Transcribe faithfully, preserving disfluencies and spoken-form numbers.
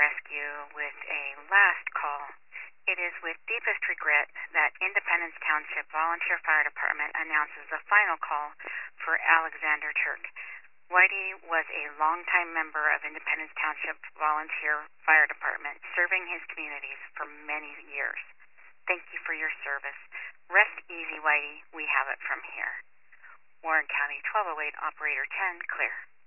rescue with a last call. It is with deepest regret that Independence Township Volunteer Fire Department announces the final call for Alexander Turk. Whitey was a longtime member of Independence Township Volunteer Fire Department, serving his communities for many years. Thank you for your service. Rest easy, Whitey. We have it from here. Warren County twelve oh eight, Operator ten, clear.